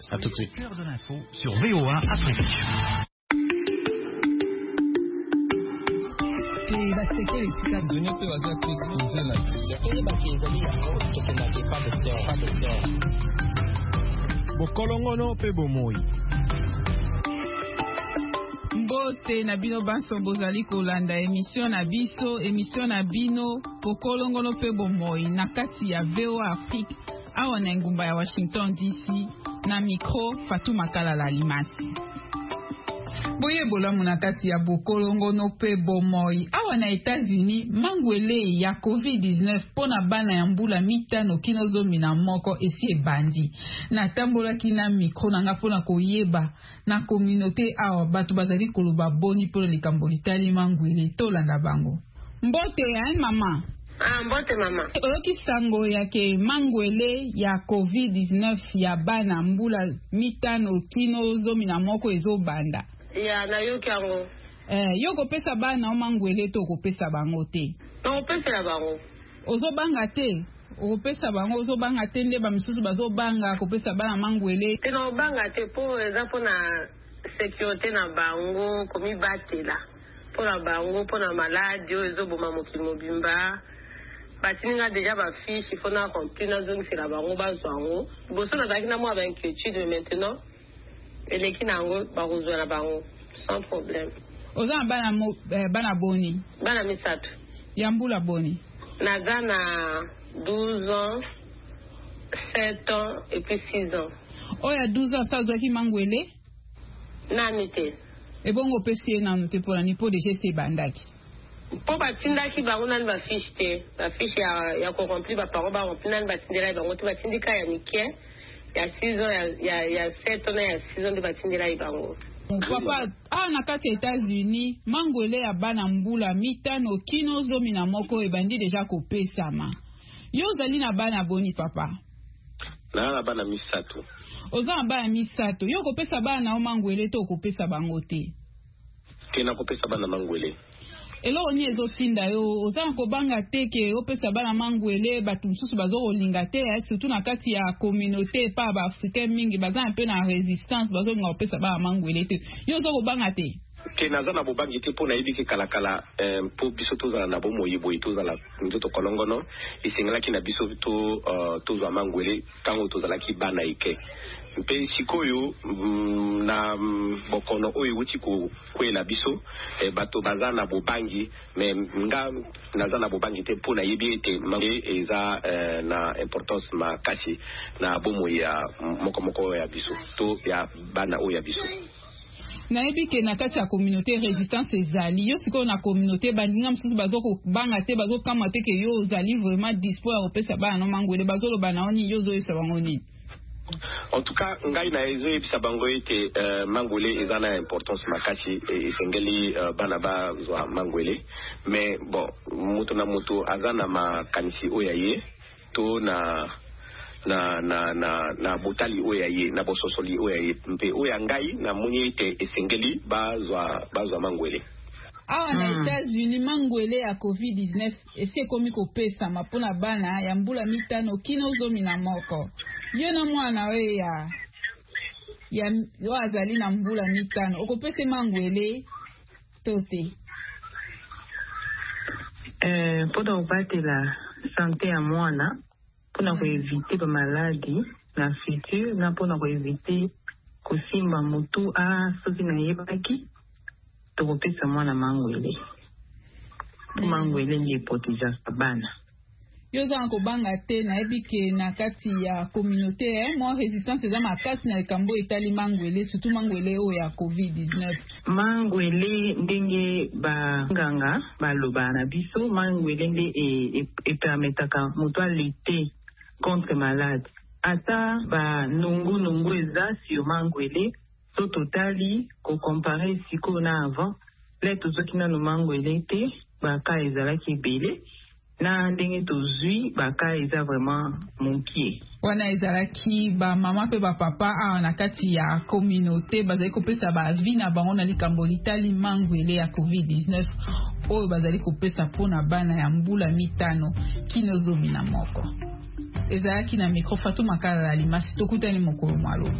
À tout de suite. L'heure de l'info sur VOA Afrique. Bokolongono pe bomoi. Mbote na bino banso bozali kolanda émission na bino Bokolongono pe bomoi na kati ya VOA Afrique awa na ngumba ya Washington DC na micro Fatou Makala Limasi. Boye bolamu na kati ya Bokolongono pe bomoi awa na États-Unis mangwele ya COVID-19 pona bana ya mbula mitano kino zomi na moko esi ebandi na tambola kina micro nanga pona koyeba na communauté awa batu bazali koloba boni pona likambo litali mangwele tolanda bango. Mbote ya mama. Mbote mama. Oyoki sango yake mangwele ya COVID-19 ya bana mbula mitano kino zomi na moko ezo banda. Ya na yoki yango. Yoko pesa bana o mangwele to ko pesa bango te. No pesa la bango. Ozo banga te. O pesa bango ozo banga te nde ba misusu bazo banga ko pesa bana mangwele. Te no banga te po exemple na sécurité na bango komi batela. Po na bango po na maladie ozo boma mokimobimba. Batininga déjà ba fiche il faut na remplir na zone c'est la bango bazwango. Boso na zaki na mo avec inquiétude maintenant. Eleki nango barozwa na bango sans problème. Oza bana boni. Bana misato. Yambula boni. Naza na 12 ans, 7 ans et puis 6 ans. Oya 12 ans sa zwaki mangwele? Nani te. Ebongo pesi nanu te pona ni po de geste bandaki. Po batindaki bango nani ba fiche te. Ba fiche ya ko remplir ba parole ba remplir nani batindela bango te batindika ya mikie. Il y a 6 ans, il y a 7 ans, il y a 6 ans de batindela ibango. Papa, na kati États-Unis, mangwele ya bana mbula mitano kino zomi na moko ebandi deja kopesama. Yo zali na bana boni papa? Na bana misato. Oza na bana misato. Yo kopesa bana o mangwele to kopesa bango te? Kena kopesa bana mangwele. Elo oni ezotinda yo oza ko banga teke opesa bana mangwele batu msusu bazo kolinga te surtout na kati ya communauté pa ba africain mingi baza un peu na résistance bazo nga opesa bana mangwele te yo zo ko banga te ke naza na bobangi te pona yibiki kalakala po biso toza na bomo yibo toza la ndoto kolongono isingalaki na biso toza mangwele tango toza laki bana ike mpe sikoyo na bokono oyo uti kwela biso bato baza na bobangi me nga naza na bobangi te pona yebi ete eza na importance makasi na bomo ya moko ya biso to ya bana oyo ya biso. Na ebike na kati ya communauté résistance ezali yo siko na communauté bandinga msusu bazo ko banga te bazo kama te ke yo zali vraiment dispo ya opesa bana no mangwele bazo lo bana oni yo zo yesa bango ni. En tout cas ngai na ezo ebisa bango ete mangwele eza na importance makasi esengeli bana bazwa mangwele mais bon moto na moto aza na makanisi oyo ye to na botali oya ye na bososoli oya ye mpe oya ngai na muni ite esengeli bazwa mangwele. Awa na États-Unis mangwele ya COVID-19 esi komi kopesa mapona bana ya mbula mitano kino zomi na moko. Yo na mwana we ya wazali na mbula mitano okopese mangwele tote. Poda ubatela santé ya mwana pona ko éviter ba maladie na futur na pona ko éviter kosimba mutu soki na yebaki to kopesa mwana mangwele. Mangwele ndi protéger bana. Yo za ko banga te na ebike na kati ya communauté mo résistance za makasi na likambo etali mangwele surtout mangwele o ya COVID-19. Mangwele ndenge ba nganga baloba na biso mangwele nde e permetaka mutu a lutter contre malade. Ata ba nungu eza sur mangwele to totali ko comparer siko na avant le tozoki na mangwele te ba ka ezalaki belé na ndenge tozui ba ka eza vraiment mokie. Wana ezalaki ba mama pe ba papa na kati ya communauté bazali kopesa ba vie na bango na likambo litali mangwele ya COVID-19 oyo bazali kopesa pona bana ya mbula mitano kino zomi na moko. Ezalaki na micro Fatou Makala Limasi tokutani mokolo mwalo.